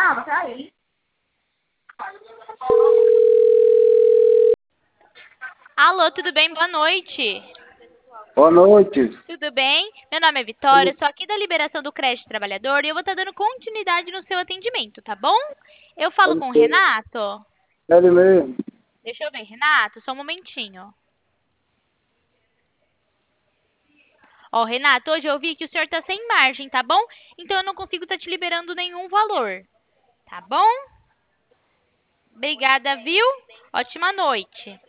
Alô, tudo bem? Boa noite. Boa noite. Tudo bem? Meu nome é Vitória, sou aqui da Liberação do Crédito Trabalhador e eu vou estar dando continuidade no seu atendimento, tá bom? Eu falo com o Renato? Ele mesmo. Deixa eu ver, Renato, só um momentinho. Ó, Renato, hoje eu vi que o senhor tá sem margem, tá bom? Então eu não consigo estar te liberando nenhum valor, tá bom? Obrigada, viu? Ótima noite.